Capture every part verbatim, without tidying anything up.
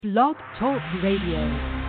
Blog Talk Radio.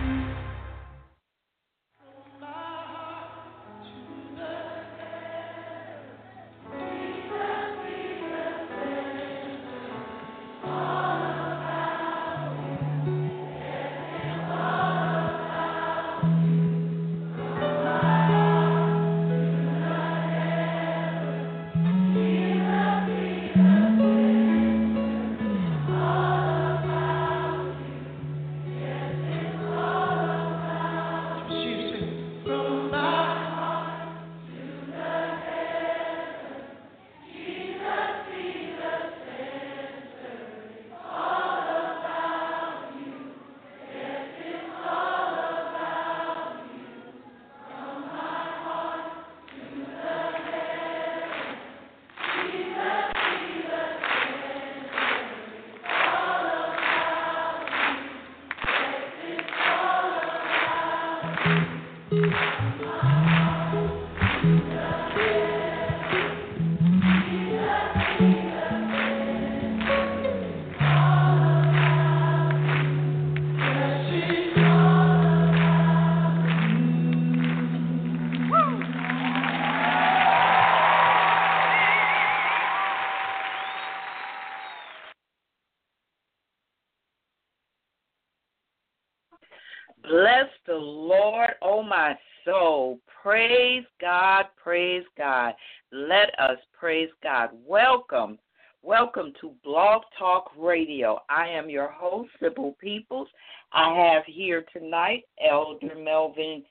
Bless the Lord, oh my soul. Praise God, praise God. Let us praise God. Welcome, welcome to Blog Talk Radio. I am your host, Sybil Peoples. I have here tonight Elder Melvin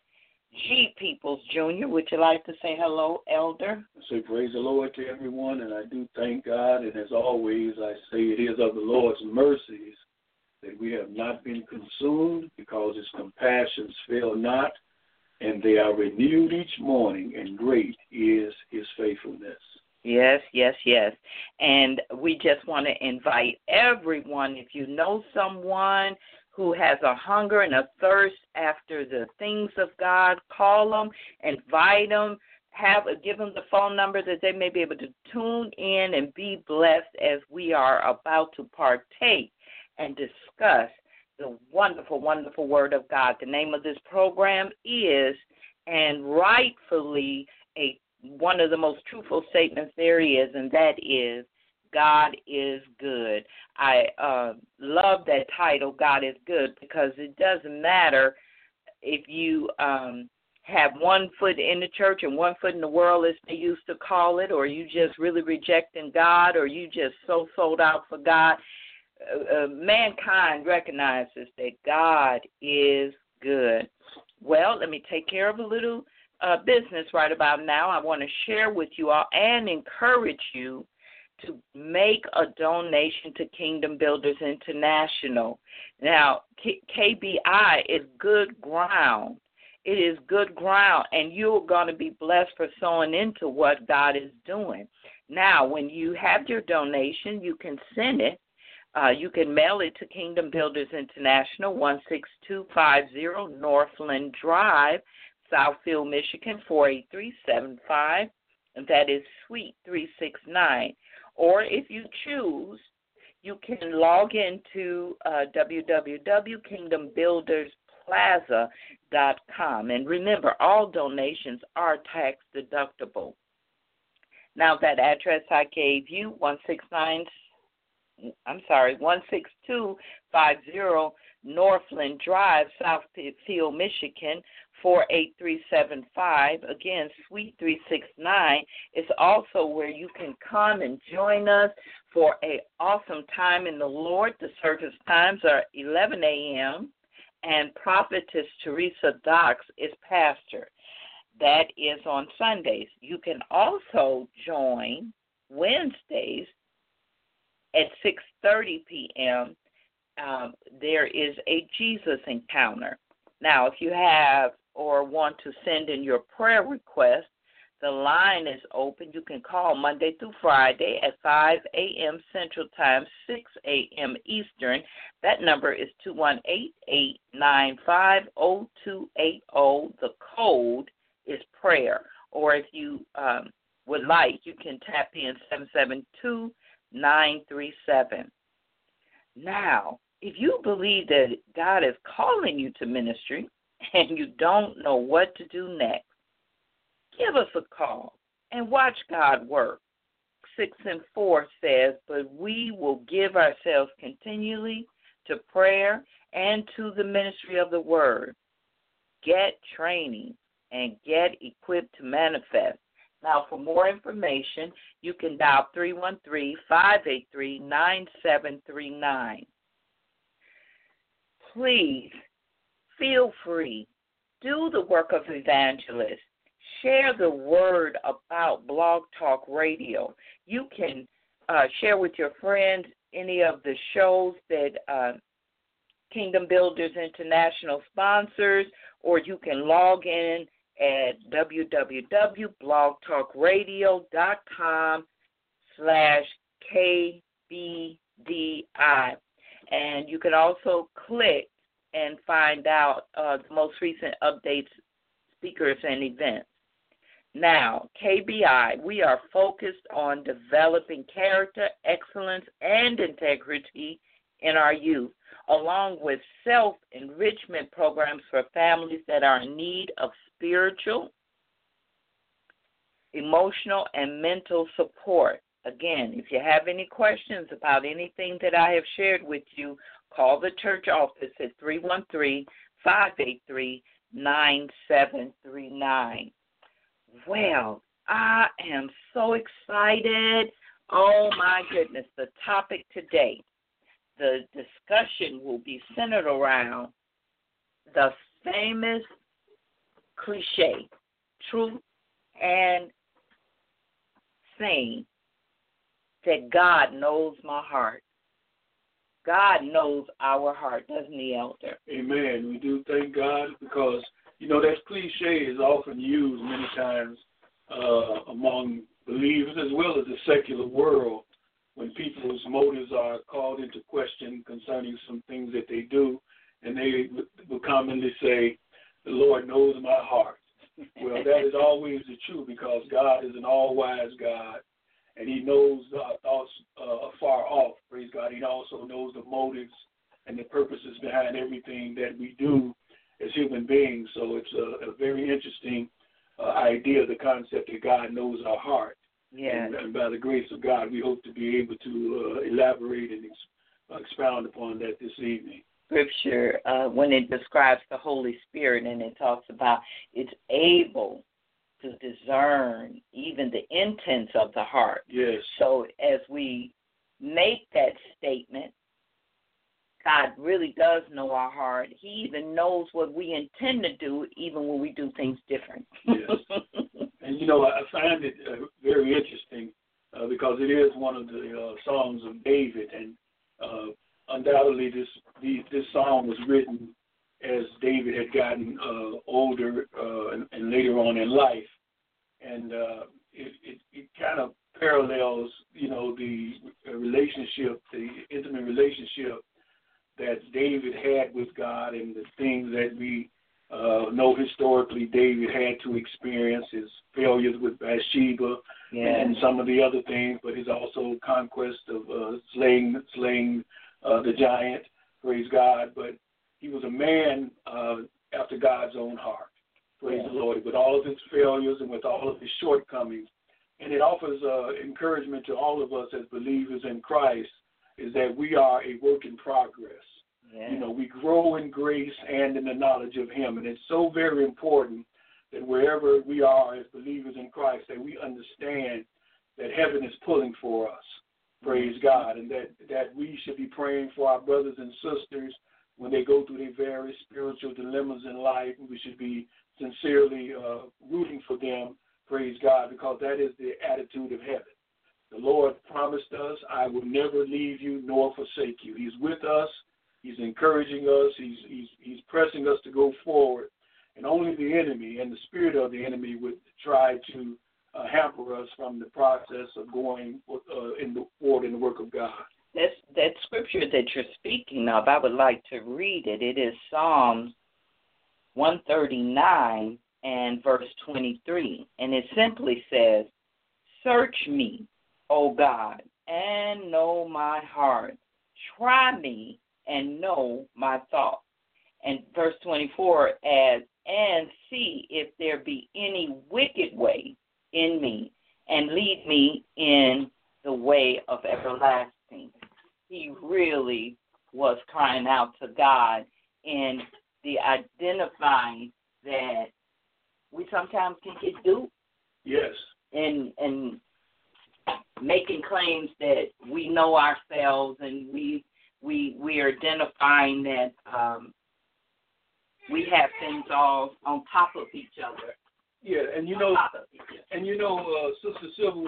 G. Peoples, Junior Would you like to say hello, Elder? I say praise the Lord to everyone, and I do thank God. And as always, I say it is of the Lord's mercies that we have not been consumed, because his compassions fail not, and they are renewed each morning, and great is his faithfulness. Yes, yes, yes. And we just want to invite everyone, if you know someone who has a hunger and a thirst after the things of God, call them, invite them, have give them the phone number that they may be able to tune in and be blessed as we are about to partake and discuss the wonderful, wonderful Word of God. The name of this program is, and rightfully, a one of the most truthful statements there is, and that is, God is good. I uh, love that title, God is good, because it doesn't matter if you um, have one foot in the church and one foot in the world, as they used to call it, or you just really rejecting God, or you just so sold out for God. Uh, mankind recognizes that God is good. Well, let me take care of a little uh, business right about now. I want to share with you all and encourage you to make a donation to Kingdom Builders International. Now, K- KBI is good ground. It is good ground, and you're going to be blessed for sowing into what God is doing. Now, when you have your donation, you can send it. Uh, you can mail it to Kingdom Builders International, one six two five zero Northland Drive, Southfield, Michigan, four eight three seven five, and that is Suite three six nine. Or if you choose, you can log into uh, w w w dot kingdom builders plaza dot com. And remember, all donations are tax deductible. Now, that address I gave you, one six nine I'm sorry, one six two five zero Northland Drive, Southfield, Michigan, four eight three seven five. Again, Suite three six nine is also where you can come and join us for an awesome time in the Lord. The service times are eleven a.m., and Prophetess Teresa Docks is pastor. That is on Sundays. You can also join Wednesdays at six thirty p.m., um, there is a Jesus encounter. Now, if you have or want to send in your prayer request, the line is open. You can call Monday through Friday at five a.m. Central Time, six a.m. Eastern. That number is two one eight, eight nine five, zero two eight zero. The code is prayer. Or if you um, would like, you can tap in seven seven two, nine three seven. Now, if you believe that God is calling you to ministry and you don't know what to do next, give us a call and watch God work. Six and four says, but we will give ourselves continually to prayer and to the ministry of the word. Get training and get equipped to manifest. Now, for more information, you can dial three one three, five eight three, nine seven three nine. Please feel free. Do the work of evangelist. Share the word about Blog Talk Radio. You can uh, share with your friends any of the shows that uh, Kingdom Builders International sponsors, or you can log in at w w w dot blog talk radio dot com slash K B D I. And you can also click and find out uh, the most recent updates, speakers, and events. Now, K B I, we are focused on developing character, excellence, and integrity in our youth, along with self-enrichment programs for families that are in need of spiritual, emotional, and mental support. Again, if you have any questions about anything that I have shared with you, call the church office at three one three, five eight three, nine seven three nine. Well, I am so excited. Oh, my goodness, the topic today. The discussion will be centered around the famous cliche, truth and saying that God knows my heart. God knows our heart, doesn't he, Elder? Amen. We do thank God because, you know, that cliche is often used many times uh, among believers as well as the secular world when people's motives are called into question concerning some things that they do, and they will commonly say, the Lord knows my heart. Well, that is always the truth because God is an all-wise God, and he knows our thoughts uh, afar off, praise God. He also knows the motives and the purposes behind everything that we do as human beings. So it's a, a very interesting uh, idea, the concept that God knows our heart. Yeah. And, and by the grace of God, we hope to be able to uh, elaborate and ex- uh, expound upon that this evening. Scripture, uh, when it describes the Holy Spirit and it talks about it's able to discern even the intents of the heart. Yes. So as we make that statement, God really does know our heart. He even knows what we intend to do, even when we do things different. Yes. And, you know, I find it uh, very interesting uh, because it is one of the uh, songs of David, and uh, undoubtedly this the, this song was written as David had gotten uh, older uh, and, and later on in life. And uh, it, it, it kind of parallels, you know, the relationship, the intimate relationship that David had with God and the things that we uh, know historically David had to experience, his failures with Bathsheba Yeah. and some of the other things, but his also conquest of uh, slaying, slaying uh, the giant, praise God. But he was a man uh, after God's own heart, praise Yeah. the Lord, with all of his failures and with all of his shortcomings. And it offers uh, encouragement to all of us as believers in Christ, is that we are a work in progress. Yeah. You know, we grow in grace and in the knowledge of him. And it's so very important that wherever we are as believers in Christ, that we understand that heaven is pulling for us. Praise God. And that, that we should be praying for our brothers and sisters when they go through their various spiritual dilemmas in life. We should be sincerely uh, rooting for them, praise God, because that is the attitude of heaven. The Lord promised us, I will never leave you nor forsake you. He's with us. He's encouraging us. He's, he's, he's pressing us to go forward. And only the enemy and the spirit of the enemy would try to uh, hamper us from the process of going uh, in the, forward in the work of God. That's, that scripture that you're speaking of, I would like to read it. It is Psalms one thirty-nine and verse twenty-three. And it simply says, search me, O God, and know my heart. Try me and know my thoughts. And verse twenty-four adds, and see if there be any wicked way in me, and lead me in the way of everlasting. He really was crying out to God in the identifying that we sometimes can get duped. Yes. And and making claims that we know ourselves, and we we we are identifying that um, we have things all on top of each other. Yeah, and you know, and you know, uh, Sister Sybil,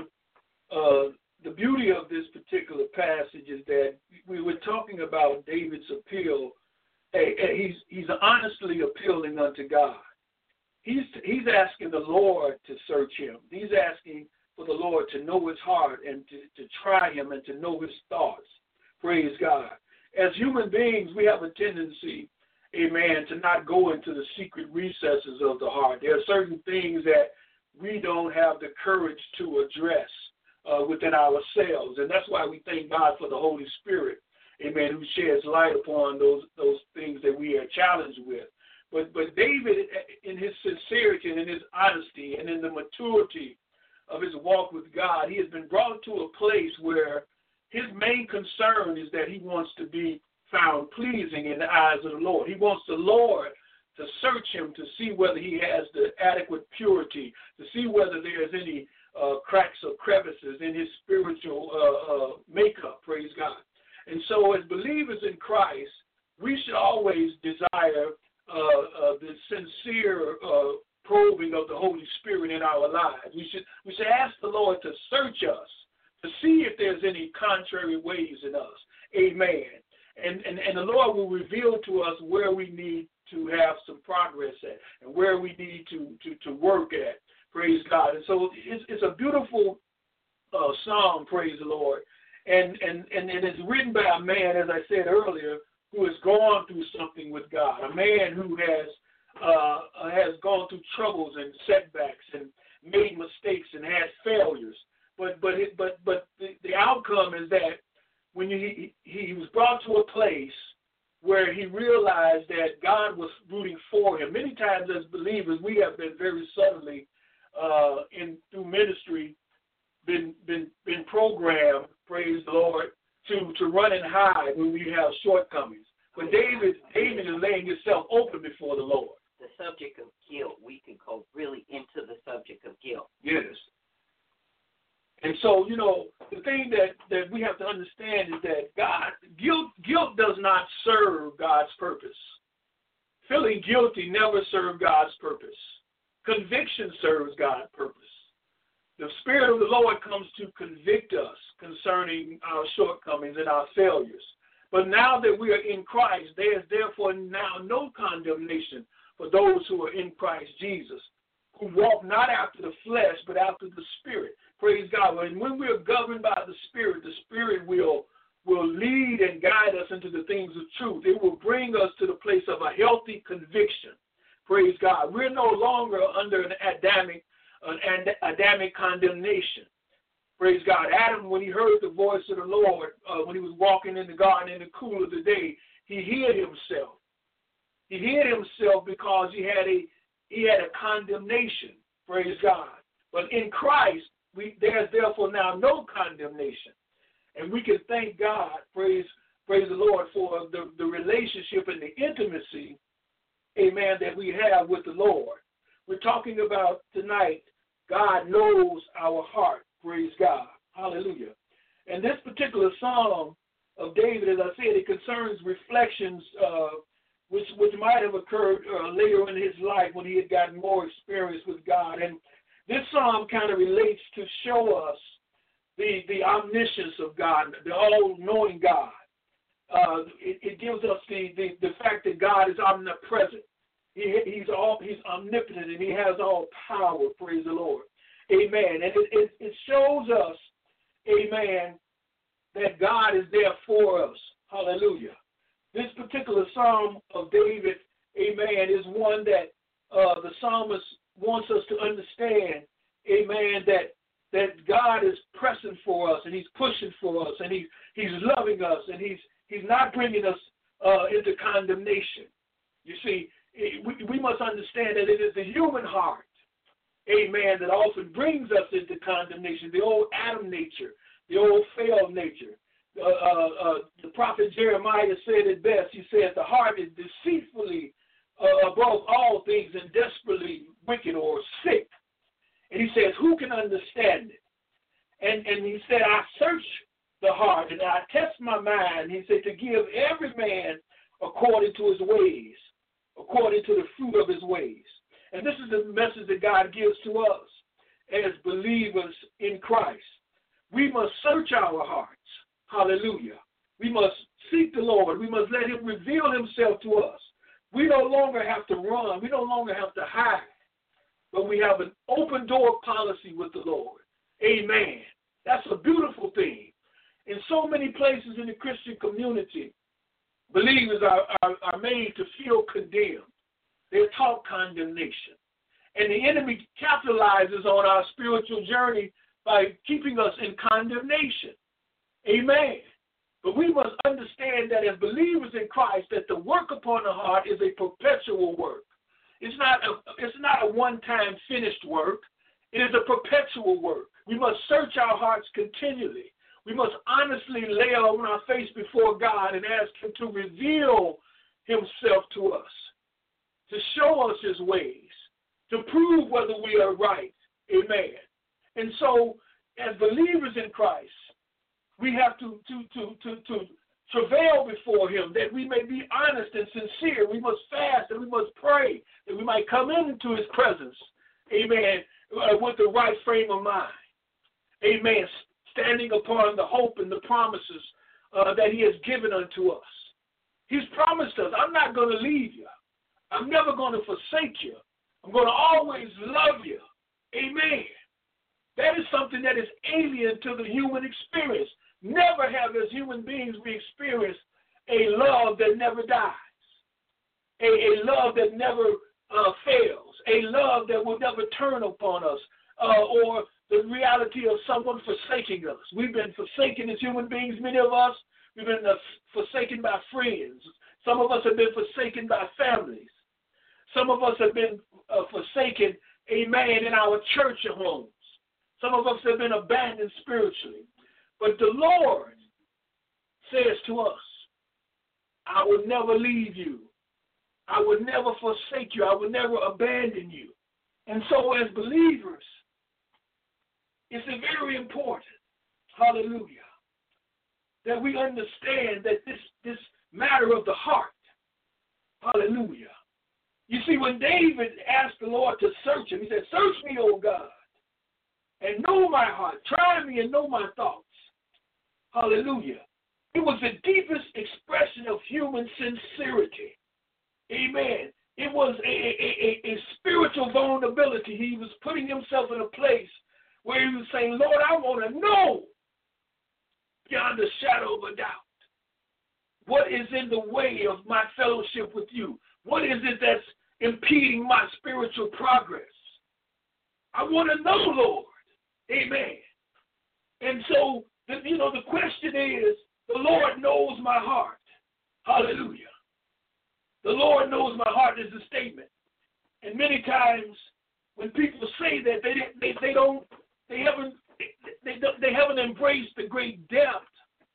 uh, the beauty of this particular passage is that we were talking about David's appeal. Hey, hey, he's he's honestly appealing unto God. He's he's asking the Lord to search him. He's asking for the Lord to know his heart and to, to try him and to know his thoughts. Praise God. As human beings, we have a tendency, amen, to not go into the secret recesses of the heart. There are certain things that we don't have the courage to address uh, within ourselves, and that's why we thank God for the Holy Spirit, amen, who sheds light upon those those things that we are challenged with. But but David, in his sincerity and in his honesty and in the maturity of his walk with God, he has been brought to a place where his main concern is that he wants to be found pleasing in the eyes of the Lord. He wants the Lord to search him to see whether he has the adequate purity, to see whether there's any uh, cracks or crevices in his spiritual uh, uh, makeup, praise God. And so as believers in Christ, we should always desire uh, uh, the sincere uh, probing of the Holy Spirit in our lives. We should we should ask the Lord to search us, to see if there's any contrary ways in us. Amen. And, and, and the Lord will reveal to us where we need to have some progress at and where we need to, to, to work at. Praise God. And so it's, it's a beautiful uh, psalm, praise the Lord. And, and, and, and it's written by a man, as I said earlier, who has gone through something with God, a man who has uh, has gone through troubles and setbacks and made mistakes and had failures. But but it, but but the, the outcome is that when you, he he was brought to a place where he realized that God was rooting for him. Many times as believers, we have been very suddenly uh, in through ministry been been been programmed, praise the Lord, to to run and hide when we have shortcomings. But David David is laying himself open before the Lord. The subject of guilt, we can go really into the subject of guilt. Yes. And so, you know, the thing that, that we have to understand is that God, guilt, guilt does not serve God's purpose. Feeling guilty never serves God's purpose. Conviction serves God's purpose. The Spirit of the Lord comes to convict us concerning our shortcomings and our failures. But now that we are in Christ, there is therefore now no condemnation for those who are in Christ Jesus, who walk not after the flesh, but after the Spirit. Praise God. And when we are governed by the Spirit, the Spirit will, will lead and guide us into the things of truth. It will bring us to the place of a healthy conviction. Praise God. We're no longer under an Adamic, an Adamic condemnation. Praise God. Adam, when he heard the voice of the Lord, uh, when he was walking in the garden in the cool of the day, he hid himself. He hid himself because he had a he had a condemnation. Praise God. But in Christ, we there's therefore now no condemnation. And we can thank God, praise, praise the Lord, for the, the relationship and the intimacy, amen, that we have with the Lord. We're talking about tonight, God knows our heart. Praise God. Hallelujah. And this particular psalm of David, as I said, it concerns reflections uh, which which might have occurred uh, later in his life when he had gotten more experience with God. And this psalm kind of relates to show us the, the omniscience of God, the all-knowing God. Uh, it, it gives us the, the, the fact that God is omnipresent. He, he's all he's omnipotent and he has all power. Praise the Lord. Amen. And it, it, it shows us, amen, that God is there for us. Hallelujah. This particular psalm of David, amen, is one that uh, the psalmist wants us to understand, amen, that that God is pressing for us and he's pushing for us and he's he's loving us and he's he's not bringing us uh, into condemnation. You see, we, we must understand that it is the human heart, amen, that often brings us into condemnation, the old Adam nature, the old failed nature. Uh, uh, uh, the prophet Jeremiah said it best. He said, the heart is deceitfully uh, above all things and desperately wicked or sick. And he says, who can understand it? And, and he said, I search the heart and I test my mind. He said, to give every man according to his ways, according to the fruit of his ways. And this is the message that God gives to us as believers in Christ. We must search our hearts. Hallelujah. We must seek the Lord. We must let him reveal himself to us. We no longer have to run. We no longer have to hide. But we have an open door policy with the Lord. Amen. That's a beautiful thing. In so many places in the Christian community, believers are, are, are made to feel condemned. They're taught condemnation. And the enemy capitalizes on our spiritual journey by keeping us in condemnation. Amen. But we must understand that as believers in Christ, that the work upon the heart is a perpetual work. It's not a, it's not a one-time finished work. It is a perpetual work. We must search our hearts continually. We must honestly lay on our face before God and ask him to reveal himself to us, to show us his ways, to prove whether we are right. Amen. And so, as believers in Christ, we have to, to, to, to, to travail before him that we may be honest and sincere. We must fast and we must pray that we might come into his presence, amen, uh, with the right frame of mind. Amen, standing upon the hope and the promises uh, that he has given unto us. He's promised us, I'm not going to leave you. I'm never going to forsake you. I'm going to always love you. Amen. That is something that is alien to the human experience. Never have as human beings we experienced a love that never dies, a, a love that never uh, fails, a love that will never turn upon us, uh, or the reality of someone forsaking us. We've been forsaken as human beings, many of us. We've been uh, forsaken by friends. Some of us have been forsaken by families. Some of us have been uh, forsaken, amen, in our church homes. Some of us have been abandoned spiritually. But the Lord says to us, I will never leave you. I will never forsake you. I will never abandon you. And so as believers, it's very important, hallelujah, that we understand that this, this matter of the heart, hallelujah. You see, when David asked the Lord to search him, he said, search me, O God, and know my heart. Try me and know my thoughts. Hallelujah. It was the deepest expression of human sincerity. Amen. It was a, a, a, a spiritual vulnerability. He was putting himself in a place where he was saying, Lord, I want to know beyond a shadow of a doubt what is in the way of my fellowship with you. What is it that's impeding my spiritual progress? I want to know, Lord. Amen. And so, the, you know, the question is, the Lord knows my heart. Hallelujah. The Lord knows my heart is a statement. And many times when people say that, they they, they don't they haven't they, they haven't embraced the great depth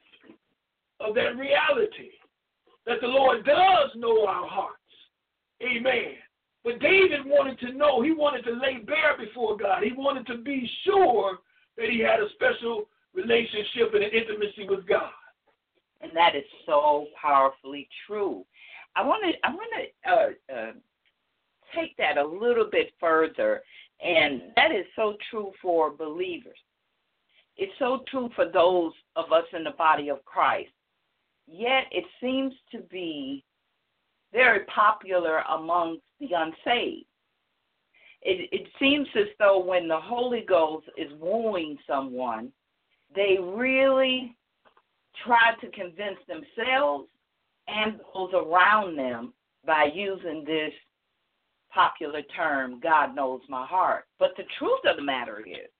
of that reality that the Lord does know our hearts. Amen. But David wanted to know, he wanted to lay bare before God. He wanted to be sure that he had a special relationship and an intimacy with God. And that is so powerfully true. I want to I want to uh, uh, take that a little bit further, and that is so true for believers. It's so true for those of us in the body of Christ. Yet it seems to be very popular amongst the unsaved. It, it seems as though when the Holy Ghost is wooing someone, they really try to convince themselves and those around them by using this popular term, God knows my heart. But the truth of the matter is,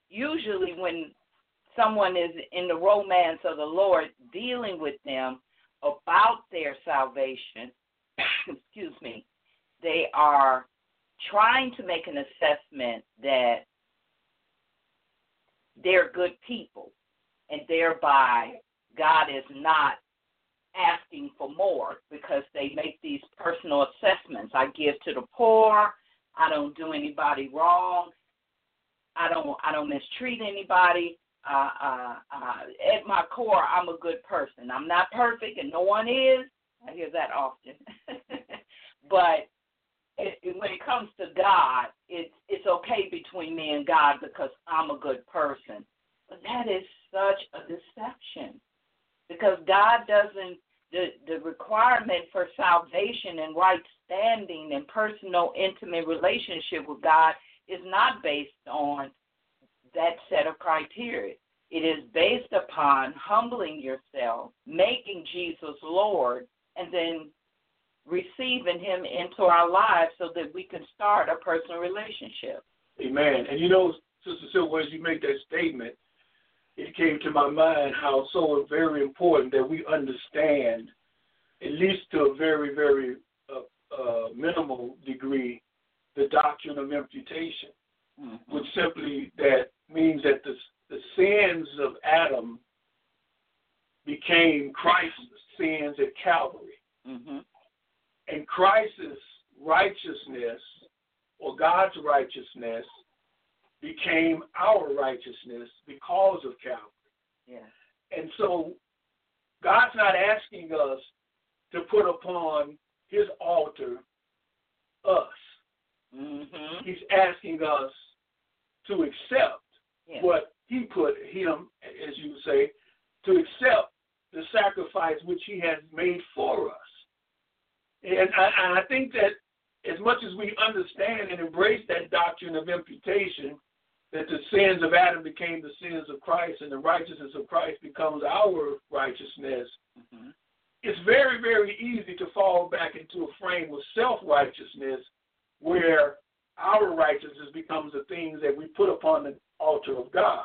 usually when someone is in the romance of the Lord dealing with them, about their salvation, excuse me, they are trying to make an assessment that they're good people, and thereby God is not asking for more because they make these personal assessments. I give to the poor. I don't do anybody wrong. I don't I don't mistreat anybody. Uh, uh, uh, at my core, I'm a good person. I'm not perfect, and no one is. I hear that often. But it, it, when it comes to God, it's it's okay between me and God because I'm a good person. But that is such a deception because God doesn't, the, the requirement for salvation and right standing and personal, intimate relationship with God is not based on that set of criteria. It is based upon humbling yourself, making Jesus Lord, and then receiving him into our lives so that we can start a personal relationship. Amen. And you know, Sister Silver, as you make that statement, it came to my mind how so very important that we understand, at least to a very, very uh, uh, minimal degree, the doctrine of imputation, mm-hmm. which simply that means that the, the sins of Adam became Christ's sins at Calvary. Mm-hmm. And Christ's righteousness, or God's righteousness, became our righteousness because of Calvary. Yeah. And so God's not asking us to put upon his altar us. Mm-hmm. He's asking us to accept yeah. what he put him, as you would say, to accept the sacrifice which he has made for us. And I, and I think that as much as we understand and embrace that doctrine of imputation, that the sins of Adam became the sins of Christ and the righteousness of Christ becomes our righteousness, mm-hmm. it's very, very easy to fall back into a frame of self-righteousness where our righteousness becomes the things that we put upon the altar of God.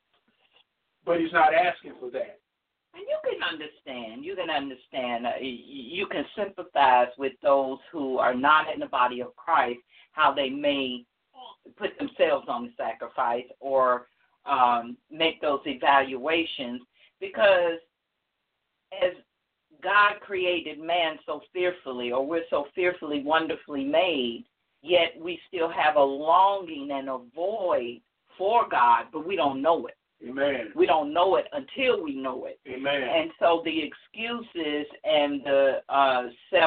But he's not asking for that. And you can understand, you can understand, uh, you can sympathize with those who are not in the body of Christ, how they may put themselves on the sacrifice or um, make those evaluations, because as God created man so fearfully, or we're so fearfully, wonderfully made, yet we still have a longing and a void for God, but we don't know it. Amen. We don't know it until we know it. Amen. And so the excuses and the uh,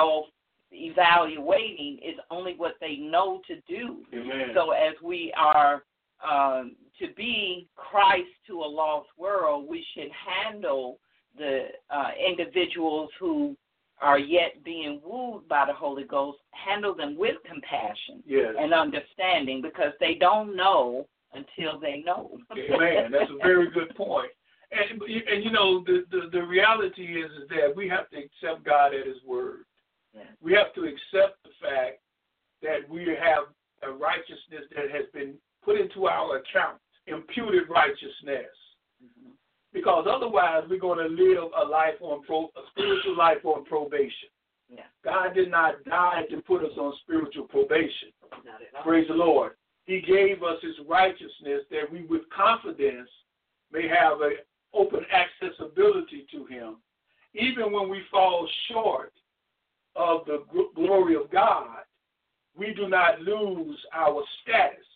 self-evaluating is only what they know to do. Amen. So as we are um, to be Christ to a lost world, we should handle the uh, individuals who are yet being wooed by the Holy Ghost, handle them with compassion yes. and understanding, because they don't know until they know. Amen. That's a very good point. And, and you know, the, the, the reality is, is that we have to accept God at his word. Yeah. We have to accept the fact that we have a righteousness that has been put into our account, imputed righteousness. Mm-hmm. Because otherwise we're going to live a life on pro, a spiritual life on probation. Yeah. God did not die to put us on spiritual probation. Praise the Lord. He gave us his righteousness that we with confidence may have an open accessibility to him. Even when we fall short of the glory of God, we do not lose our status.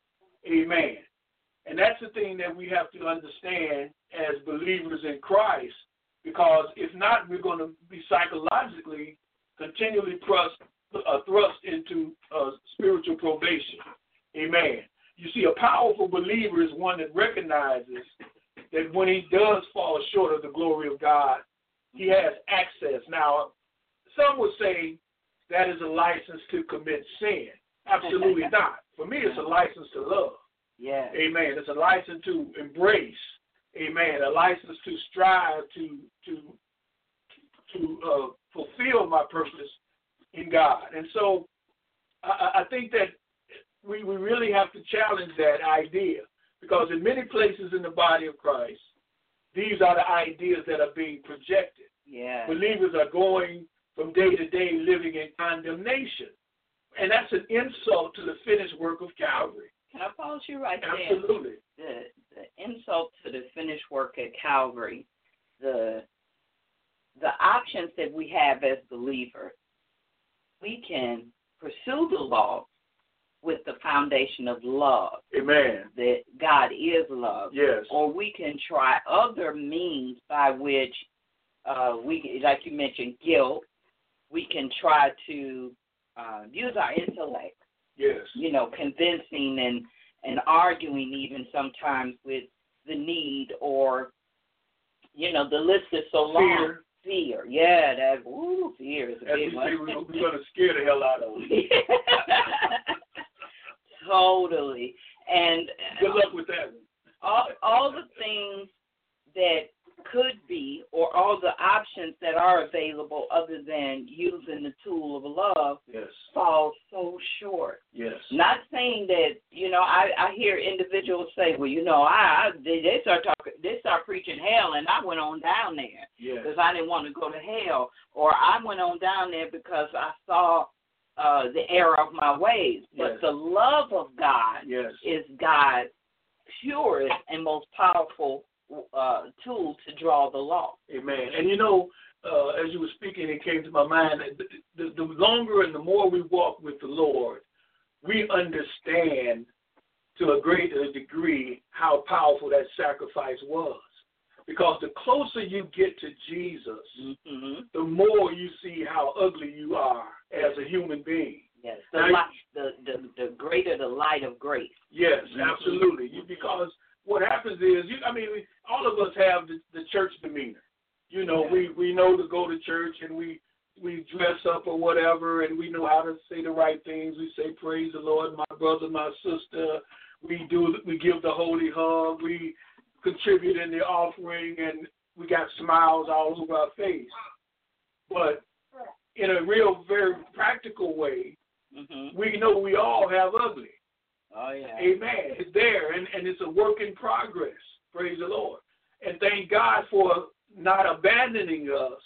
Amen. And that's the thing that we have to understand as believers in Christ, because if not, we're going to be psychologically continually thrust, uh, thrust into uh, spiritual probation. Amen. You see, a powerful believer is one that recognizes that when he does fall short of the glory of God, he has access. Now, some would say that is a license to commit sin. Absolutely not. For me, it's a license to love. Yeah. Amen. It's a license to embrace. Amen. A license to strive to to to uh, fulfill my purpose in God. And so I, I think that we, we really have to challenge that idea, because in many places in the body of Christ, these are the ideas that are being projected. Yeah. Believers are going from day to day living in condemnation. And that's an insult to the finished work of Calvary. Can I pause you right Absolutely. there? The, the insult to the finished work at Calvary, the the options that we have as believers, we can pursue the law with the foundation of love. Amen. That God is love. Yes. Or we can try other means by which uh, we, like you mentioned, guilt. We can try to uh, use our intellect. Yes. You know, convincing and, and arguing even sometimes with the need or, you know, the list is so long. Fear. Fear. Yeah, that, ooh, fear is a As big we one. say, we're, we're going to scare the hell out of them. Totally. And good luck with that one. all, all the things that could be or all the options that are available other than using the tool of love yes. fall so short. Yes. Not saying that, you know, I, I hear individuals say, well, you know, I, I they, they start talking, they start preaching hell, and I went on down there yes. because I didn't want to go to hell, or I went on down there because I saw uh, the error of my ways. But yes. the love of God yes. is God's purest and most powerful uh, tool to draw the law. Amen. And you know, uh, as you were speaking, it came to my mind that the, the, the longer and the more we walk with the Lord, we understand to a greater degree how powerful that sacrifice was. Because the closer you get to Jesus, mm-hmm. the more you see how ugly you are as a human being. Yes, the, now, light, the, the, the greater the light of grace. Yes, mm-hmm. absolutely. You, because what happens is, you, I mean, all of us have the, the church demeanor. You know, yeah. we, we know to go to church and we, we dress up or whatever, and we know how to say the right things. We say, praise the Lord, my brother, my sister. We do, we give the holy hug. We contribute in the offering, and we got smiles all over our face. But in a real, very practical way, mm-hmm. we know we all have ugly. Oh, yeah. Amen. It's there, and, and it's a work in progress. Praise the Lord. And thank God for not abandoning us,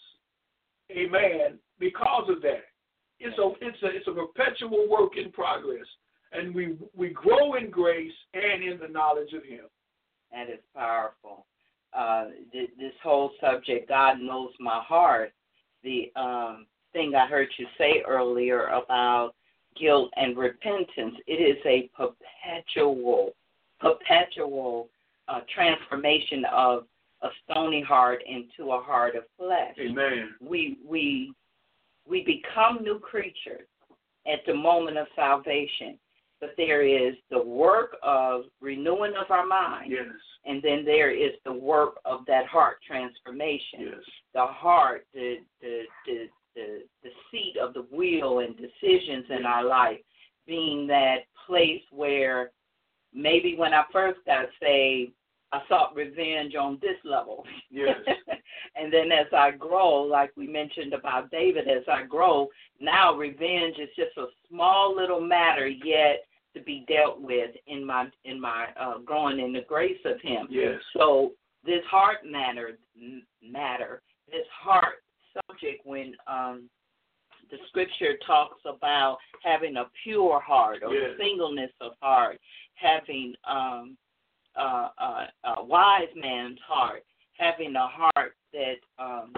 amen, because of that. It's a, it's a, it's a perpetual work in progress, and we, we grow in grace and in the knowledge of Him. That is powerful. Uh, th- this whole subject, God knows my heart, the um, thing I heard you say earlier about guilt and repentance, it is a perpetual, perpetual uh, transformation of a stony heart into a heart of flesh. Amen. We we we become new creatures at the moment of salvation, but there is the work of renewing of our mind, yes. and then there is the work of that heart transformation. Yes. The heart, the the the The, the seat of the will and decisions in our life, being that place where maybe when I first got saved, I sought revenge on this level. Yes. And then as I grow, like we mentioned about David, as I grow, now revenge is just a small little matter yet to be dealt with in my in my uh, growing in the grace of Him. Yes. So this heart matter, matter, this heart subject when um, the scripture talks about having a pure heart or yes. singleness of heart, having um, uh, uh, a wise man's heart, having a heart that um,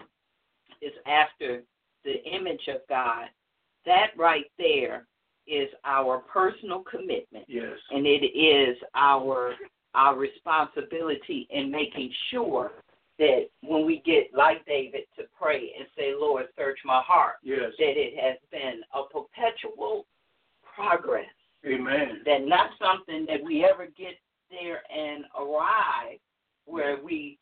is after the image of God, that right there is our personal commitment. Yes. And it is our our responsibility in making sure that when we get, like David, to pray and say, Lord, search my heart, yes. that it has been a perpetual progress. Amen. That not something that we ever get there and arrive where we,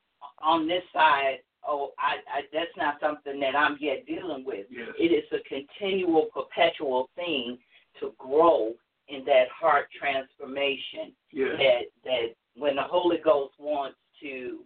on this side, oh, I, I, that's not something that I'm yet dealing with. Yes. It is a continual, perpetual thing to grow in that heart transformation. Yes. That, that when the Holy Ghost wants to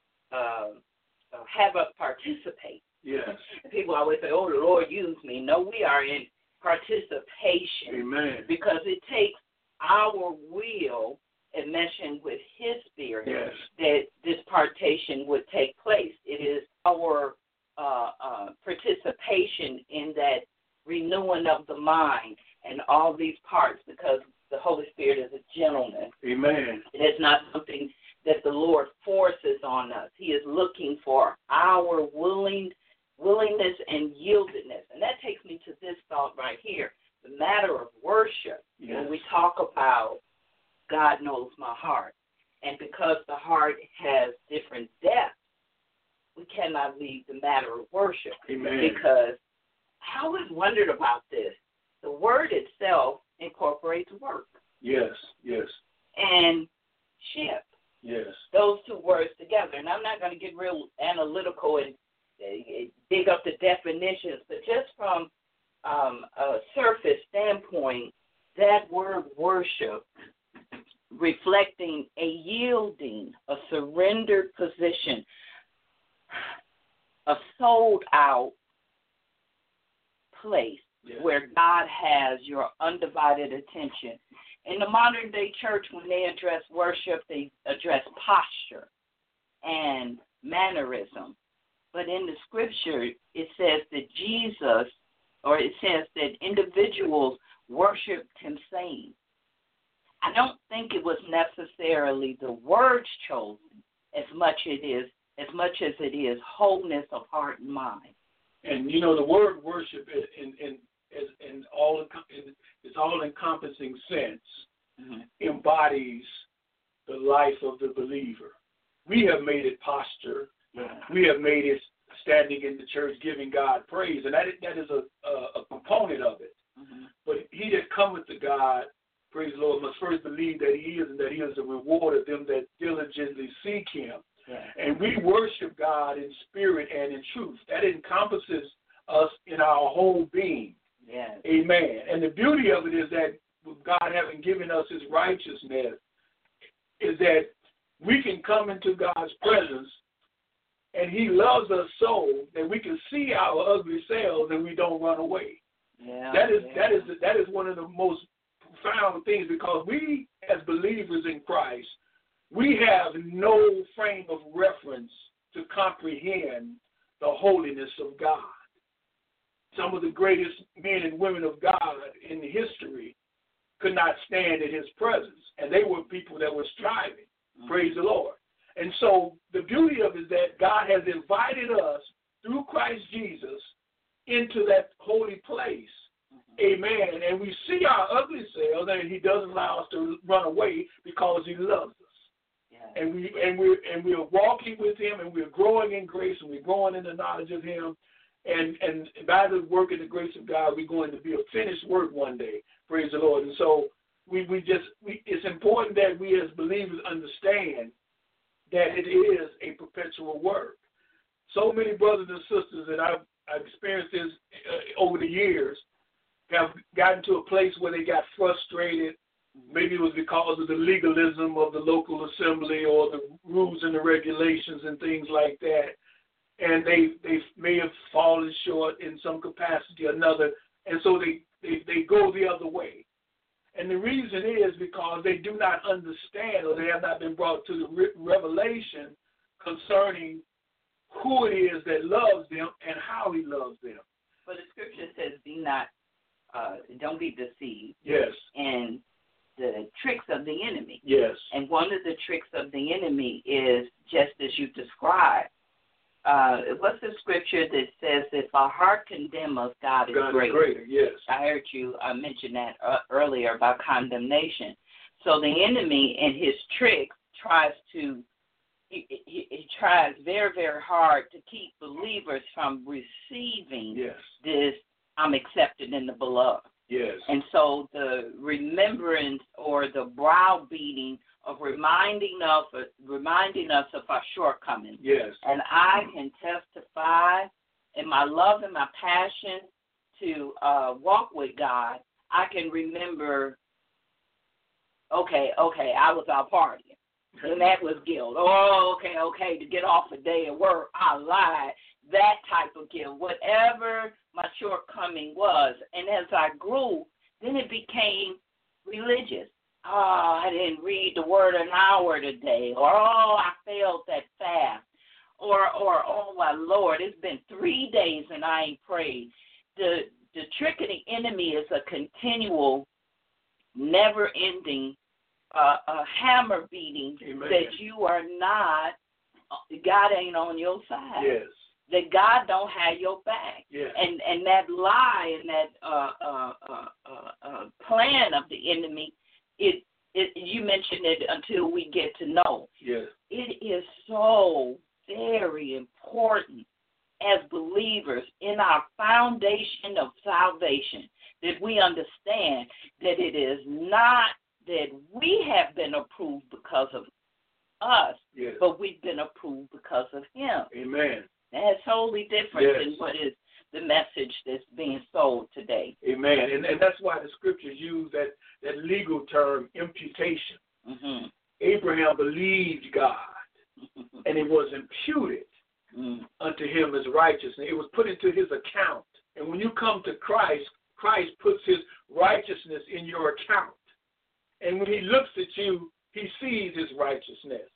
Um, have us participate. Yes. And people always say, oh, the Lord used me. No, we are in participation. Amen. Because it takes our will and meshing with His Spirit yes. that this partition would take place. It is our uh, uh, participation in that renewing of the mind and all these parts, because the Holy Spirit is a gentleman. Amen. It is not something that the Lord forces on us. He is looking for our willing, willingness and yieldedness. And that takes me to this thought right here, the matter of worship. Yes. When we talk about God knows my heart, and because the heart has different depths, we cannot leave the matter of worship. Amen. Because I always wondered about this. The word itself incorporates work. Yes, yes. And ship. Yes. Those two words together. And I'm not going to get real analytical and uh, dig up the definitions, but just from um, a surface standpoint, that word worship, reflecting a yielding, a surrendered position, a sold out place, yes, where God has your undivided attention. In the modern day church, when they address worship, they address posture and mannerism. But in the scripture, it says that Jesus, or it says that individuals worshiped him saying. I don't think it was necessarily the words chosen as much it is as much as it is wholeness of heart and mind. And you know, the word worship in in in, in all in its all encompassing sense, mm-hmm, embodies the life of the believer. We have made it posture. Yeah. We have made it standing in the church giving God praise, and that is, that is a, a, a component of it. Mm-hmm. But he that cometh to God, praise the Lord, must first believe that he is, and that he is the reward of them that diligently seek him. Yeah. And we worship God in spirit and in truth. That encompasses us in our whole being. Yeah. Amen. And the beauty of it is that God having given us his righteousness is that we can come into God's presence, and he loves us so that we can see our ugly selves and we don't run away. Yeah, that is yeah. that is that is one of the most profound things, because we as believers in Christ, we have no frame of reference to comprehend the holiness of God. Some of the greatest men and women of God in history could not stand in his presence, and they were people that were striving. Mm-hmm. Praise the Lord. And so the beauty of it is that God has invited us through Christ Jesus into that holy place. Mm-hmm. Amen. And we see our ugly selves, and he doesn't allow us to run away because he loves us. Yeah. And we and we and we are walking with him, and we're growing in grace, and we're growing in the knowledge of him. And and by the work and the grace of God, we're going to be a finished work one day. Praise the Lord. And so we, we just we, it's important that we as believers understand that it is a perpetual work. So many brothers and sisters that I've, I've experienced this uh, over the years have gotten to a place where they got frustrated. Maybe it was because of the legalism of the local assembly or the rules and the regulations and things like that. And they, they may have fallen short in some capacity or another, and so they, they, they go the other way. And the reason is because they do not understand, or they have not been brought to the re- revelation concerning who it is that loves them and how he loves them. But the scripture says, "Be not, uh, don't be deceived." Yes. And the tricks of the enemy. Yes. And one of the tricks of the enemy is just as you described. Uh, what's the scripture that says, if our heart condemn us, God is God greater? Is greater, yes. I heard you uh, mention that uh, earlier about condemnation. So the enemy in his tricks tries to, he, he, he tries very, very hard to keep believers from receiving yes. this, I'm accepted in the beloved. Yes. And so the remembrance or the browbeating of reminding us, reminding us of our shortcomings. Yes. And I can testify in my love and my passion to uh, walk with God. I can remember, okay, okay, I was out partying, and that was guilt. Oh, okay, okay, to get off a day of work, I lied. That type of guilt, whatever my shortcoming was. And as I grew, then it became religious. Oh, I didn't read the word an hour today. Or, oh, I failed that fast. or, or oh, my Lord, it's been three days and I ain't prayed. The, the trick of the enemy is a continual, never-ending uh, a hammer beating. Amen. That you are not, God ain't on your side. Yes. That God don't have your back. Yes. And and that lie and that uh, uh, uh, uh, uh, plan of the enemy, it, it you mentioned it until we get to know. Yes. It is so very important as believers in our foundation of salvation that we understand that it is not that we have been approved because of us, yes. but we've been approved because of him. Amen. That's totally different yes. than what is the message that's being sold today. Amen. And, and that's why the scriptures use that, that legal term, imputation. Mm-hmm. Abraham believed God, and it was imputed mm. unto him as righteousness. It was put into his account. And when you come to Christ, Christ puts his righteousness in your account. And when he looks at you, he sees his righteousness.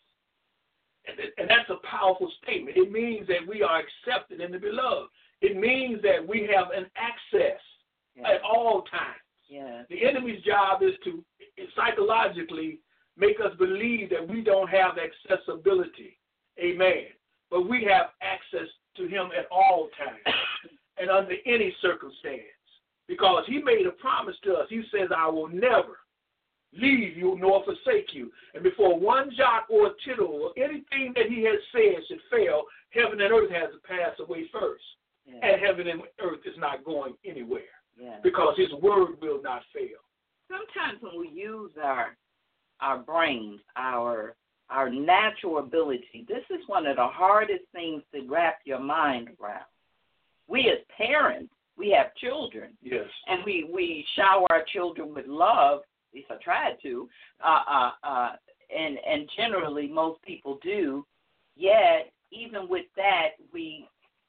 And, and that's a powerful statement. It means that we are accepted in the beloved. It means that we have an access yes. at all times. Yes. The enemy's job is to psychologically make us believe that we don't have accessibility. Amen. But we have access to him at all times and under any circumstance. Because he made a promise to us. He says, I will never leave you nor forsake you. And before one jot or a tittle or anything that he has said should fail, heaven and earth has to pass away first. Yeah. And heaven and earth is not going anywhere. Yeah. Because his word will not fail. Sometimes when we use our our brains, our our natural ability, this is one of the hardest things to wrap your mind around. We as parents, we have children. Yes. And we, we shower our children with love, at least I try to, uh, uh, uh, and, and generally most people do. Yet, even with that, we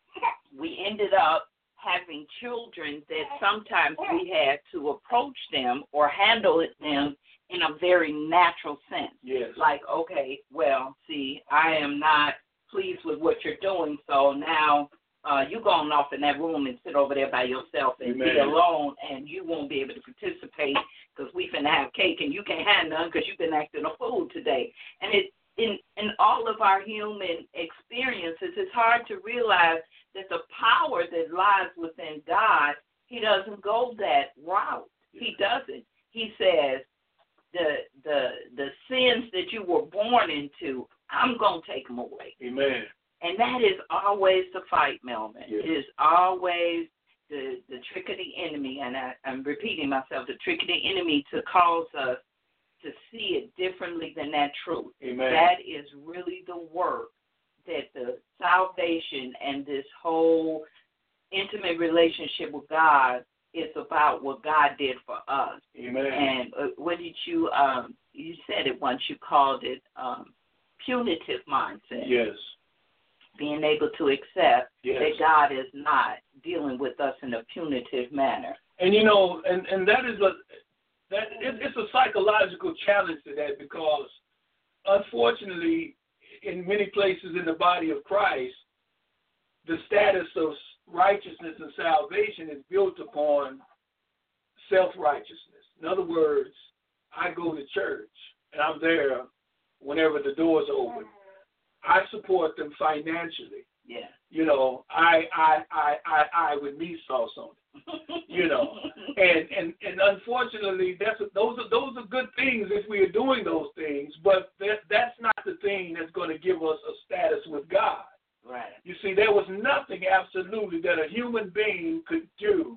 we ended up having children that sometimes we had to approach them or handle them in a very natural sense. Yes. Like, okay, well, see, I am not pleased with what you're doing, so now uh, you going off in that room and sit over there by yourself and Amen. Be alone, and you won't be able to participate because we finna have cake and you can't have none because you've been acting a fool today. And it, in, in all of our human experiences, it's hard to realize that the power that lies within God, he doesn't go that route. He doesn't. He says, the the the sins that you were born into, I'm going to take them away. Amen. And that is always the fight, Melvin. Yes. It is always the, the trick of the enemy, and I, I'm repeating myself, the trick of the enemy to cause us to see it differently than that truth. Amen. That is really the work that the salvation and this whole intimate relationship with God is about, what God did for us. Amen. And uh, what did you, um, you said it once, you called it um, punitive mindset. Yes. Being able to accept yes. that God is not dealing with us in a punitive manner. And, you know, and, and that is a, that it, it's a psychological challenge to that, because unfortunately, in many places in the body of Christ, the status of righteousness and salvation is built upon self-righteousness. In other words, I go to church and I'm there whenever the doors are open. I support them financially. Yeah. You know, I I I I, I with me saw something. You know, and and and unfortunately, that's a, those are those are good things if we are doing those things, but that that's not the thing that's going to give us a status with God. Right. You see, there was nothing absolutely that a human being could do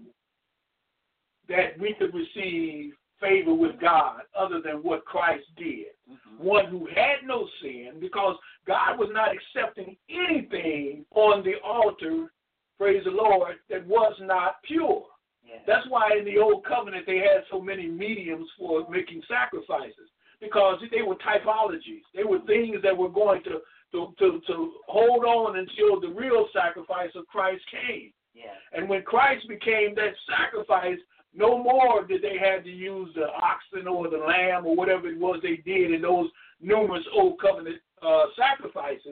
that we could receive favor with God other than what Christ did. Mm-hmm. One who had no sin, because God was not accepting anything on the altar, praise the Lord, that was not pure. Yeah. That's why in the Old Covenant they had so many mediums for making sacrifices, because they were typologies. They were things that were going to To, to, to hold on until the real sacrifice of Christ came. Yeah. And when Christ became that sacrifice, no more did they have to use the oxen or the lamb or whatever it was they did in those numerous Old Covenant uh, sacrifices.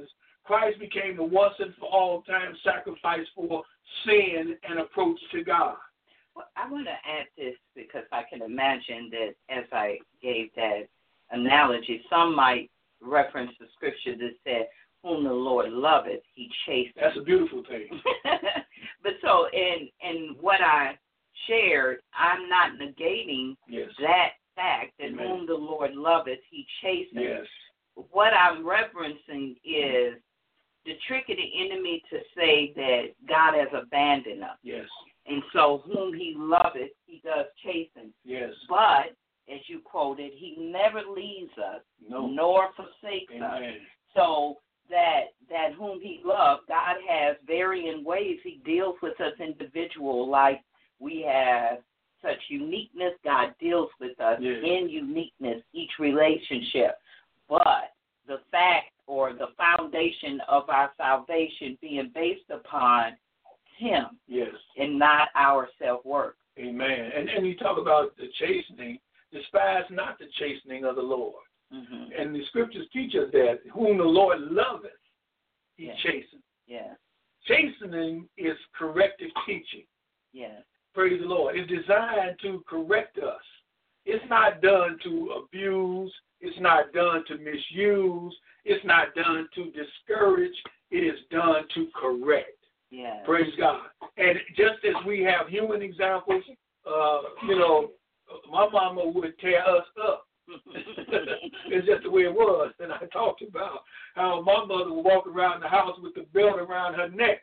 Christ became the once and for all time sacrifice for sin and approach to God. Well, I want to add this because I can imagine that as I gave that analogy, some might reference the scripture that said, whom the Lord loveth, he chastens. That's a beautiful thing. But so in, in what I shared, I'm not negating yes. that fact that Amen. Whom the Lord loveth, he chastens. Yes. What I'm referencing is the trick of the enemy to say that God has abandoned us. Yes. And so whom he loveth, he does chasten. Yes. But, as you quoted, he never leaves us, no. nor forsakes Amen. us. So that that whom he loves, God has varying ways he deals with us individual, like we have such uniqueness. God deals with us yes. in uniqueness, each relationship. But the fact or the foundation of our salvation being based upon him yes. and not our self-work. Amen. And and you talk about the chastening, despise not the chastening of the Lord. Mm-hmm. And the scriptures teach us that whom the Lord loveth, he yes. chastens. Yes. Chastening is corrective teaching. Yes. Praise the Lord. It's designed to correct us. It's not done to abuse. It's not done to misuse. It's not done to discourage. It is done to correct. Yes. Praise God. And just as we have human examples, uh, you know, my mama would tear us up. It's just the way it was. And I talked about how my mother would walk around the house with the belt around her neck.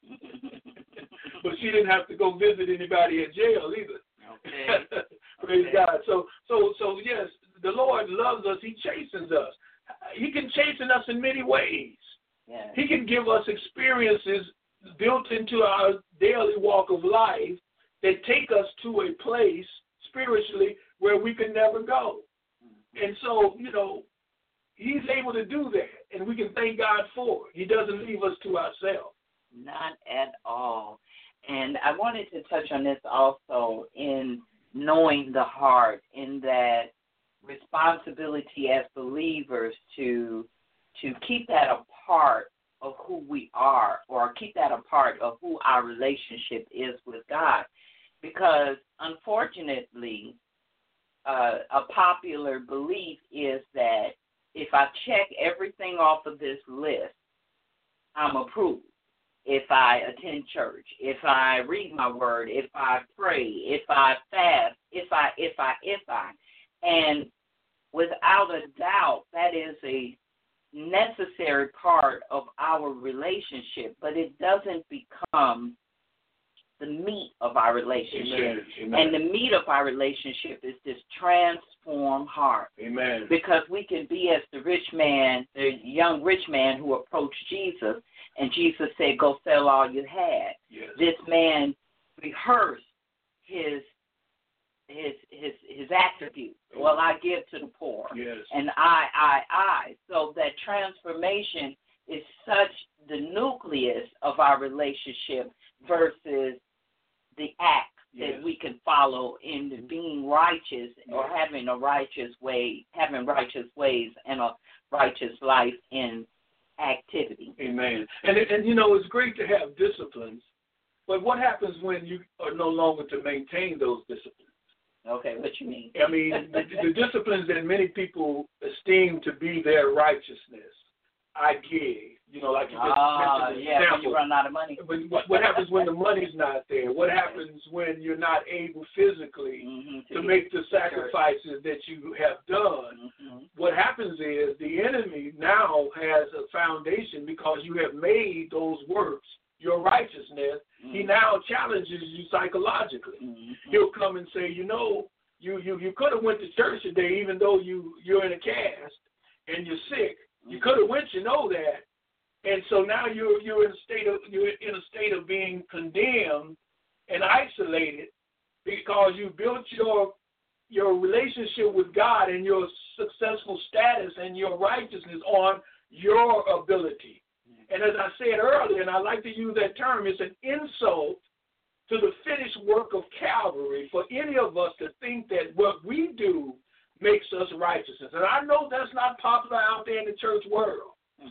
But she didn't have to go visit anybody in jail either. Okay. Praise okay. God. So, so, so yes, the Lord loves us. He chastens us. He can chasten us in many ways. Yes. He can give us experiences built into our daily walk of life that take us to a place spiritually where we can never go. And so, you know, he's able to do that, and we can thank God for it. He doesn't leave us to ourselves. Not at all. And I wanted to touch on this also in knowing the heart, in that responsibility as believers to to keep that a part of who we are, or keep that a part of who our relationship is with God. Because unfortunately, uh, a popular belief is that if I check everything off of this list, I'm approved. If I attend church, if I read my word, if I pray, if I fast, if I, if I, if I. And without a doubt, that is a necessary part of our relationship, but it doesn't become the meat of our relationship. Amen. Amen. And the meat of our relationship is this transformed heart. Amen. Because we can be as the rich man, the young rich man who approached Jesus, and Jesus said, go sell all you had. Yes. This man rehearsed his his his his attributes. Amen. Well, I give to the poor. Yes. And I, I, I. So that transformation is such the nucleus of our relationship versus the act yes. that we can follow in being righteous yes. or having a righteous way, having righteous ways and a righteous life in activity. Amen. And, and you know, it's great to have disciplines, but what happens when you are no longer to maintain those disciplines? Okay, what you mean? I mean, the, the disciplines that many people esteem to be their righteousness, I give. You know, like you just ah, mentioned the yeah, example. when you run out of money. But what, what happens when the money's not there? What happens when you're not able physically mm-hmm, to, to make the sacrifices that you have done? Mm-hmm. What happens is the enemy now has a foundation because you have made those works your righteousness. Mm-hmm. He now challenges you psychologically. Mm-hmm. He'll come and say, you know, you, you, you could have went to church today even though you, you're in a cast and you're sick. You could have went, you know that. And so now you're you're in a state of you're in a state of being condemned and isolated because you built your your relationship with God and your successful status and your righteousness on your ability. And as I said earlier, and I like to use that term, it's an insult to the finished work of Calvary for any of us to think that what we do makes us righteousness. And I know that's not popular out there in the church world. Mm-hmm.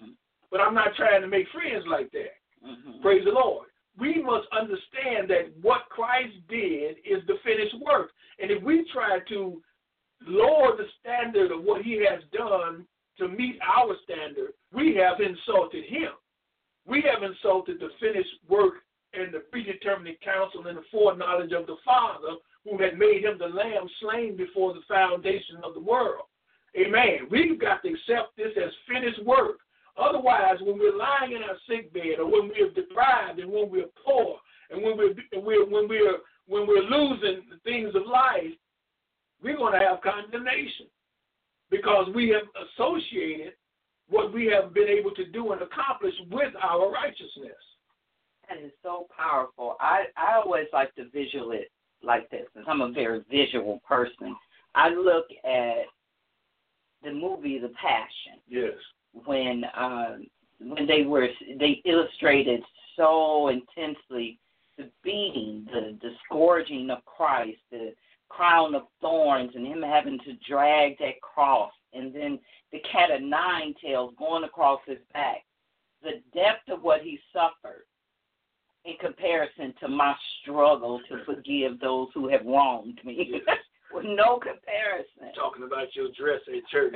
but I'm not trying to make friends like that. Mm-hmm. Praise the Lord. We must understand that what Christ did is the finished work. And if we try to lower the standard of what he has done to meet our standard, we have insulted him. We have insulted the finished work and the predetermined counsel and the foreknowledge of the Father, who had made him the lamb slain before the foundation of the world. Amen. We've got to accept this as finished work. Otherwise, when we're lying in our sick bed, or when we're deprived, and when we're poor, and when we're, we're when we're when we're losing the things of life, we're going to have condemnation, because we have associated what we have been able to do and accomplish with our righteousness. That is so powerful. I, I always like to visual it like this, because I'm a very visual person. I look at the movie The Passion. Yes. When um, when they were they illustrated so intensely the beating, the, the scourging of Christ, the crown of thorns, and him having to drag that cross, and then the cat of nine tails going across his back. The depth of what he suffered in comparison to my struggle to forgive those who have wronged me. Yes. With no comparison. Talking about your dress at church.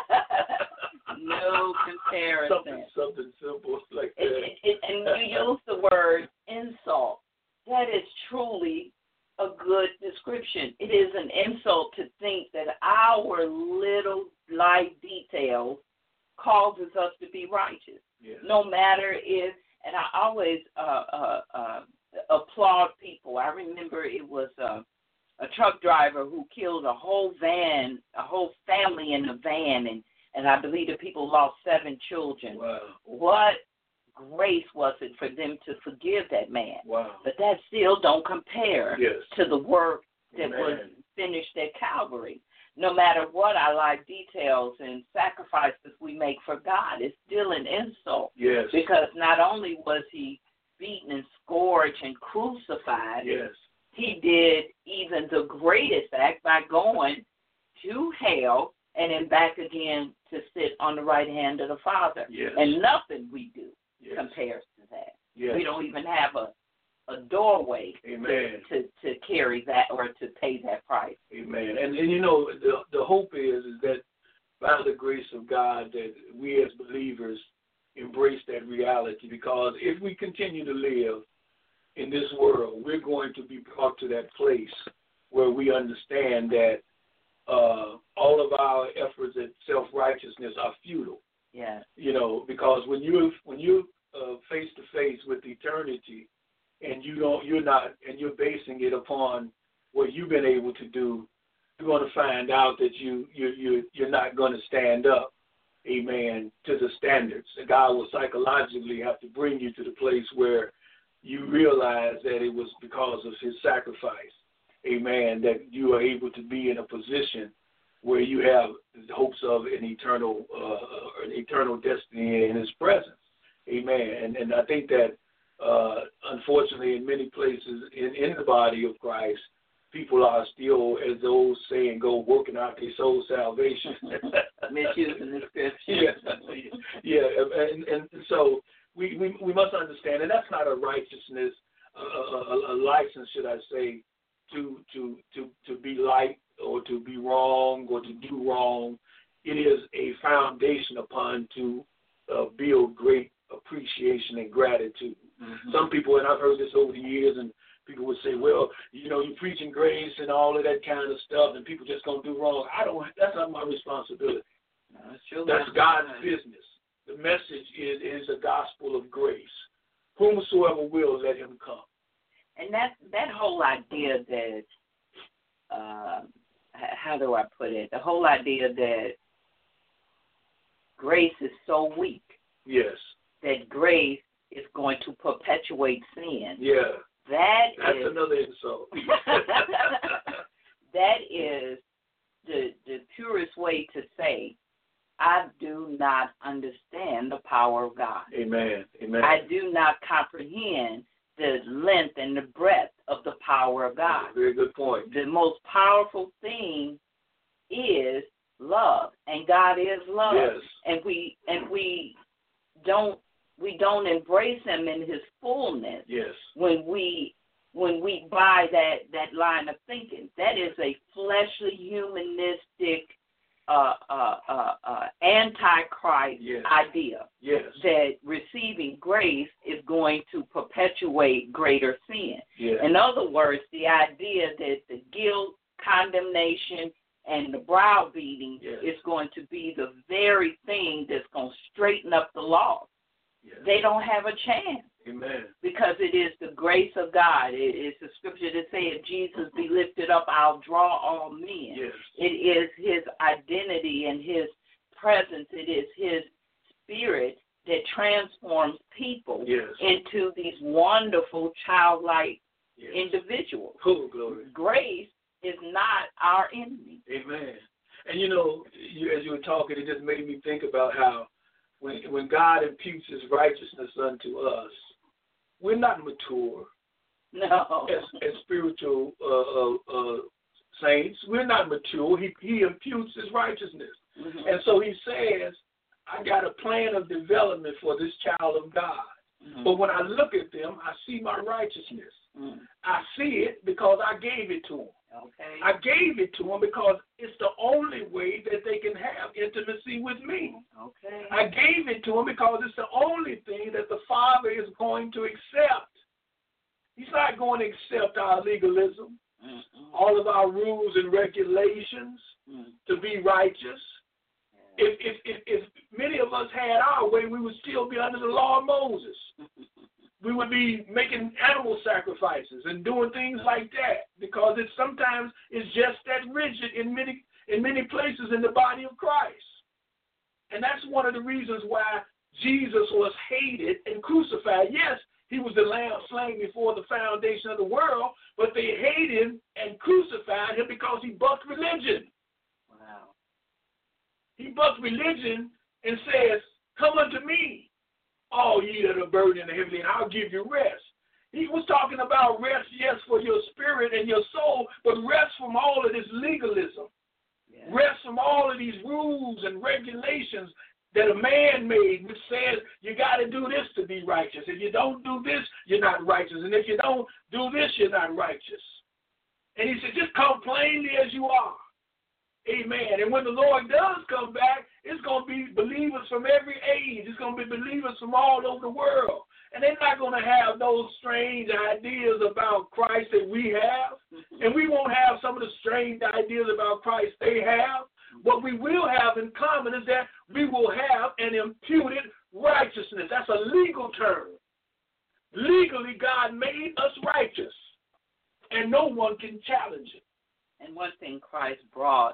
No comparison. Something, something simple like that. It, it, and you use the word insult. That is truly a good description. It is an insult to think that our little life details causes us to be righteous. Yes. No matter if, and I always uh, uh, uh, applaud people. I remember it was uh, a truck driver who killed a whole van, a whole family in the van, and, and I believe the people lost seven children. Wow. What grace was it for them to forgive that man? Wow. But that still don't compare yes. to the work that Amen. was finished at Calvary. No matter what our life details and sacrifices we make for God, it's still an insult. Yes. Because not only was he beaten and scourged and crucified, yes. he did even the greatest act by going to hell and then back again to sit on the right hand of the Father. Yes. And nothing we do yes. compares to that. Yes. We don't even have a, a doorway Amen. To, to, to carry that or to pay that price. Amen. And, and you know, the, the hope is, is that by the grace of God that we as believers embrace that reality, because if we continue to live in this world, we're going to be brought to that place where we understand that uh, all of our efforts at self-righteousness are futile. Yeah. You know, because when you when you uh, face to face with eternity, and you don't, you're not, and you're basing it upon what you've been able to do, you're going to find out that you you you you're not going to stand up, amen, to the standards. And God will psychologically have to bring you to the place where you realize that it was because of his sacrifice, amen, that you are able to be in a position where you have the hopes of an eternal uh, an eternal destiny in his presence, amen. And and I think that uh, unfortunately in many places in, in the body of Christ, people are still, as the old saying go, working out their soul salvation. Misusing the scripture. Yeah, yeah, and, and so we, we we must understand, and that's not a righteousness, uh, a, a license, should I say, to to to to be light or to be wrong or to do wrong. It is a foundation upon to uh, build great appreciation and gratitude. Mm-hmm. Some people, and I've heard this over the years, and people would say, well, you know, you're preaching grace and all of that kind of stuff, and people just gonna do wrong. I don't. That's not my responsibility. No, that's true. That's God's business. The message is is a gospel of grace. Whomsoever will, let him come. And that that whole idea that, uh, how do I put it? The whole idea that grace is so weak. Yes. That grace is going to perpetuate sin. Yeah. That That's is, another insult. that is the the purest way to say, I do not understand the power of God. Amen. Amen. I do not comprehend the length and the breadth of the power of God. That's a very good point. The most powerful thing is love, and God is love. Yes. And we and we don't we don't embrace him in his fullness. Yes. When we when we buy that, that line of thinking. That is a fleshly, humanistic, uh, uh, uh, uh, antichrist yes. idea. Yes. That receiving grace is going to perpetuate greater sin. Yes. In other words, the idea that the guilt, condemnation, and the browbeating yes. is going to be the very thing that's going to straighten up the law. Yes. They don't have a chance. Amen. Because it is the grace of God. It is the scripture that says, if Jesus be lifted up, I'll draw all men. Yes. It is his identity and his presence. It is his spirit that transforms people yes. into these wonderful, childlike yes. individuals. Oh, glory. Grace is not our enemy. Amen. And you know, you, as you were talking, it just made me think about how when when God imputes his righteousness unto us, we're not mature. No. As, as spiritual uh, uh, uh, saints, we're not mature. He he imputes his righteousness. Mm-hmm. And so he says, I got a plan of development for this child of God. Mm-hmm. But when I look at them, I see my righteousness. Mm-hmm. I see it because I gave it to them. Okay. I gave it to them because it's the only way that they can have intimacy with me. Okay. I gave it to them because it's the only thing that the Father is going to accept. He's not going to accept our legalism, mm-hmm. all of our rules and regulations mm-hmm. to be righteous. Yeah. If, if, if, if many of us had our way, we would still be under the law of Moses. We would be making animal sacrifices and doing things like that because it sometimes is just that rigid in many in many places in the body of Christ. And that's one of the reasons why Jesus was hated and crucified. Yes, he was the lamb slain before the foundation of the world, but they hated him and crucified him because he bucked religion. Wow. He bucked religion and says, come unto me, all ye that are burdened and heavy, and I'll give you rest. He was talking about rest, yes, for your spirit and your soul, but rest from all of this legalism. Yeah. Rest from all of these rules and regulations that a man made, which says you got to do this to be righteous. If you don't do this, you're not righteous. And if you don't do this, you're not righteous. And he said, just come plainly as you are. Amen. And when the Lord does come back, it's going to be believers from every age. It's going to be believers from all over the world. And they're not going to have those strange ideas about Christ that we have. And we won't have some of the strange ideas about Christ they have. What we will have in common is that we will have an imputed righteousness. That's a legal term. Legally, God made us righteous, and no one can challenge it. And one thing Christ brought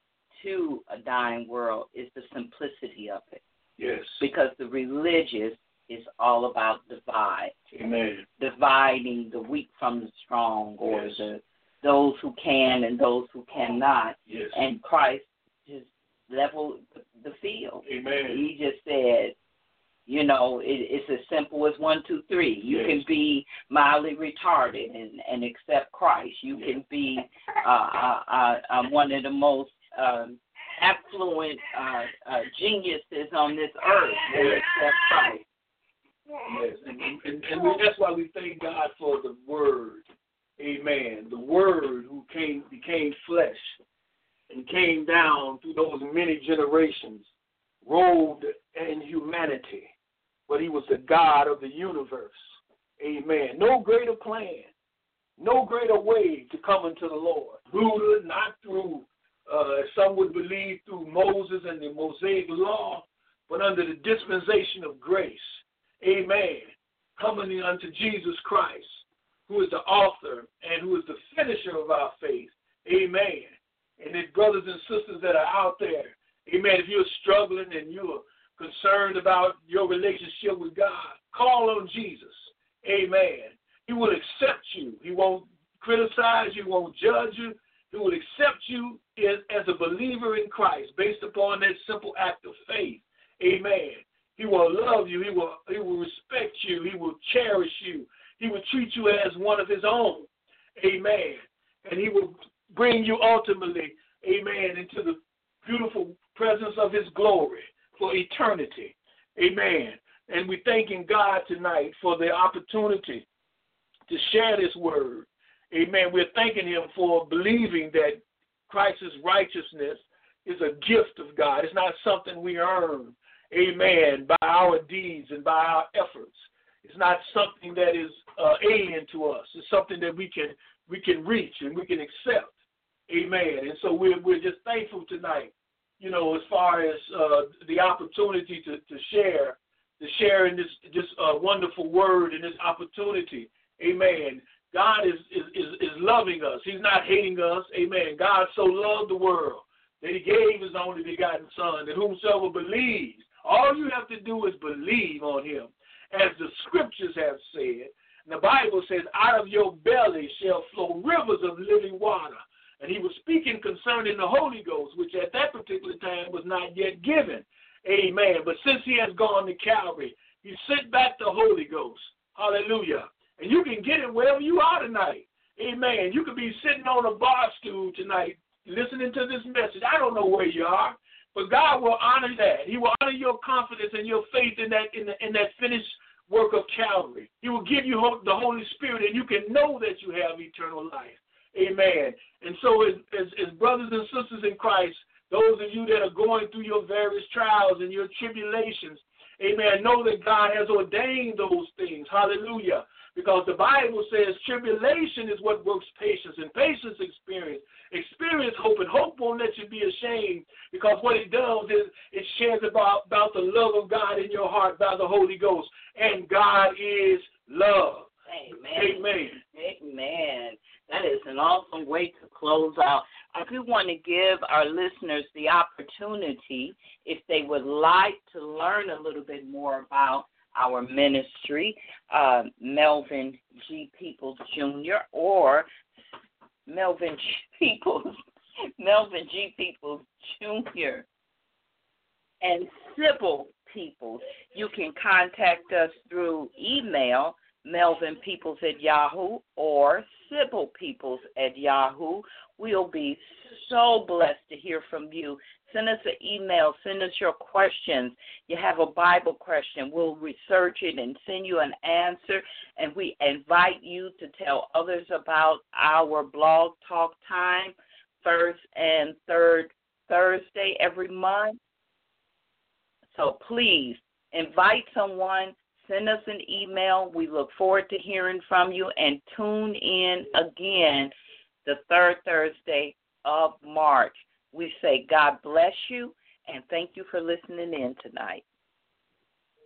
to a dying world is the simplicity of it. Yes. Because the religious is all about divide. Amen. Dividing the weak from the strong, or yes. the those who can and those who cannot. Yes. And Christ just leveled the field. Amen. He just said, you know, it, it's as simple as one, two, three. You yes. can be mildly retarded and, and accept Christ. You yes. can be uh, uh, uh, uh, one of the most um, affluent uh, uh, geniuses on this earth and yes. accept Christ. Yes, and, and, and we, that's why we thank God for the Word. Amen. The Word who came became flesh and came down through those many generations, robed in humanity, but he was the God of the universe. Amen. No greater plan, no greater way to come into the Lord. Buddha, not through, uh, some would believe, through Moses and the Mosaic law, but under the dispensation of grace. Amen. Coming unto Jesus Christ, who is the author and who is the finisher of our faith. Amen. And his brothers and sisters that are out there, amen, if you're struggling and you're concerned about your relationship with God, call on Jesus. Amen. He will accept you. He won't criticize you. He won't judge you. He will accept you as, as a believer in Christ based upon that simple act of faith. Amen. He will love you. He will, he will respect you. He will cherish you. He will treat you as one of his own. Amen. And he will bring you ultimately, amen, into the beautiful presence of his glory for eternity. Amen. And we're thanking God tonight for the opportunity to share this word. Amen. We're thanking him for believing that Christ's righteousness is a gift of God. It's not something we earn, amen, by our deeds and by our efforts. It's not something that is uh, alien to us. It's something that we can we can reach and we can accept, amen. And so we're we're just thankful tonight, you know, as far as uh, the opportunity to, to share, to share in this this uh, wonderful word and this opportunity, amen. God is, is is is loving us. He's not hating us, amen. God so loved the world that he gave his only begotten Son, that whomsoever believes, all you have to do is believe on him. As the scriptures have said, and the Bible says, out of your belly shall flow rivers of living water. And he was speaking concerning the Holy Ghost, which at that particular time was not yet given. Amen. But since he has gone to Calvary, he sent back the Holy Ghost. Hallelujah. And you can get it wherever you are tonight. Amen. You could be sitting on a bar stool tonight listening to this message. I don't know where you are, but God will honor that. He will honor your confidence and your faith in that in, the, in that finished work of Calvary. He will give you the Holy Spirit, and you can know that you have eternal life. Amen. And so as, as, as brothers and sisters in Christ, those of you that are going through your various trials and your tribulations, amen, know that God has ordained those things. Hallelujah. Because the Bible says tribulation is what works patience, and patience experience. Experience hope, and hope won't let you be ashamed, because what it does is it shares about, about the love of God in your heart by the Holy Ghost. And God is love. Amen. Amen. Amen. That is an awesome way to close out. I do want to give our listeners the opportunity, if they would like to learn a little bit more about our ministry, uh, Melvin G. Peoples Junior or Melvin G. Peoples, Melvin G. Peoples Junior and Sybil Peoples. You can contact us through email, Melvin Peoples at Yahoo or Sybil Peoples at Yahoo. We'll be so blessed to hear from you. Send us an email. Send us your questions. You have a Bible question, we'll research it and send you an answer. And we invite you to tell others about our blog talk time, first and third Thursday every month. So please invite someone. Send us an email. We look forward to hearing from you, and tune in again the third Thursday of March. We say God bless you, and thank you for listening in tonight.